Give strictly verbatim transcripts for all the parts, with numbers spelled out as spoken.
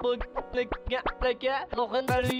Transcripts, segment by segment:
Like Logan Berry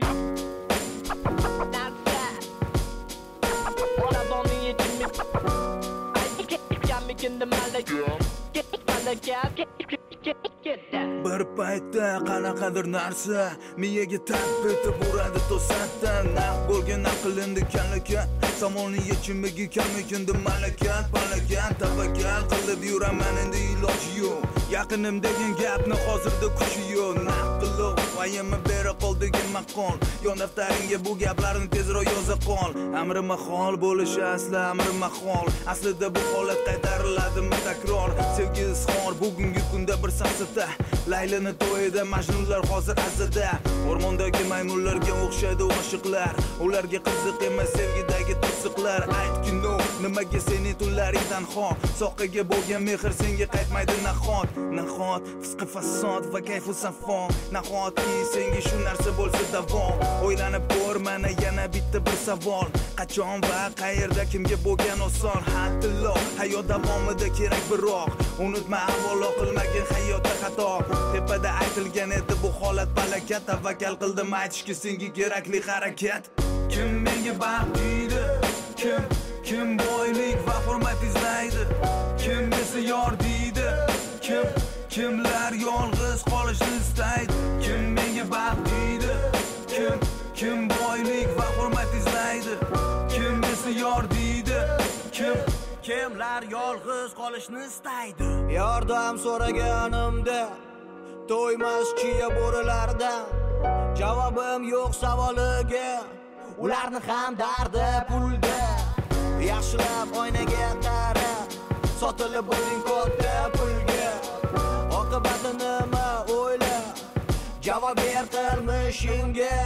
Bir paytda qanaqadir narsa miyaga tap etib uradi to'satdan. Naq bo'lgan aqlimni kalakat, savolning yechimiga kamikindi malakat. Palakat tavakkal qilib yuraman, endi iloji yo'q. Yaqinim degan gapni hozirda kuchi yo'q. Naq qilib vayimni bera qol degan maqol. Yon daftaringga bu gaplarni tezroq yoza qol. Amri mahol bo'lishi asli amri mahol. Aslida bu holat qaytariladimi takror? Sevgi izhor bugungi kunda bir safsata. Laylani to'yida majnunlar hozir azada. O'rmondagi maymunlarga o'xshaydi oshiqlar. Ularga qiziq emas sevgidagi to'siqlar. Aytkin no, nimaga seni tunlaringdan xo? Soqqiga bo'lgan mehr senga qaytmaydi nahot. Nahot fisqi fasod va kayfu safo. Nahotki senga shu narsa bo'lsa davom. O'ylanib ko'r, mana yana bitta bir savol. Qachon va qayerda kimga bo'lgan oson? Hattillo hayot davomida kerak biroq unutma avvalo qilmagan hayotda xato. Tepada aytilgan edi bu holat balakat. Tavakkal qildim aytishga senga kerakli harakat. Kim menga baxt deydi? Kim kim boylik va hurmat izlaydi? Kim esa yor deydi? Kim kimlar yolg'iz qolishni istaydi? Kim menga baxt deydi? Kim kim boylik va hurmat izlaydi? Kim esa yor deydi? Kim kimlar yolg'iz qolishni istaydi? Yordam so'raganimda to'ymas chiya bo'rilardan javobim yo'q savoliga. Ularni ham dardi pulda. Yaxshilab oynaga qara, sotilib bo'ling katta pulga. Oqibati nima o'yla, javob ber qilmishingga.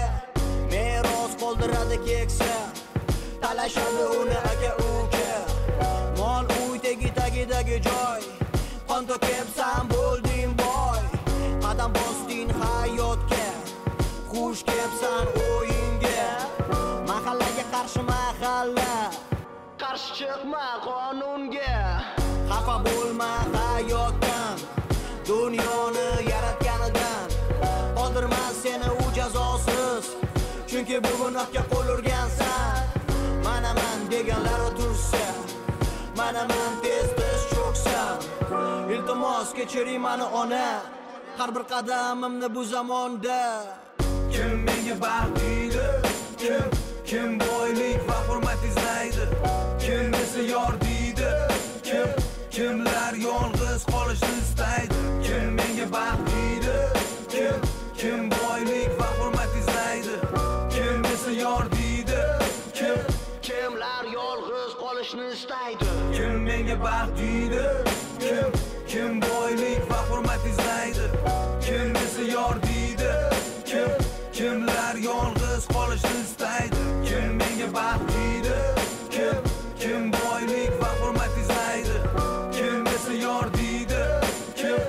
Meros qoldiradi keksa, talashadi uni aka uka. Mol uy tegi tagidagi joy, qon to'kibsan bo'lding boy. Qadam bosding hayotga, xush kelibsan o'yinga. Mahallaga qarshi mahalla, qarshi chiqma qonunga. Xafa bo'lma hayotdan, dunyoni yaratganidan. Qoldirmas seni u jazosiz, chunki bu gunohga qo'l urgansan. Mana men deganlar tursa, mana men tez-tez cho'ksam. Iltimos kechiring meni ona, har bir qadamimni bu zamonda. Kim menga baxt deydi? Kim kim boylik va hurmat izlaydi? Kim esa yor deydi? Kim kimlar yolg'iz qolishni istaydi? Kim menga baxt deydi? Kim kim boylik va hurmat izlaydi? Kim esa yor deydi? Kim kimlar yolg'iz qolishni istaydi? Kim menga baxt deydi? Kim kim boylik va hurmat izlaydi? Kim esa yor deydi? Kim kimlar yolg'iz qolishni istaydi? Kim menga baxt deydi? Kim kim boylik va hurmat izlaydi? Kim esa yor deydi? Kim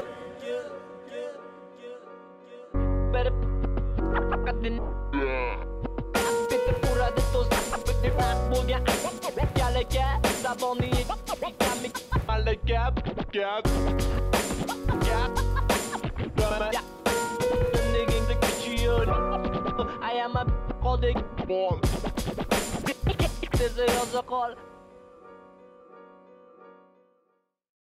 Better fucking bitte pura de tos bitte bo'lgan kalaka saboni kamik malaka gap gap nigga the kitchen I am a calling ball. There's a other call.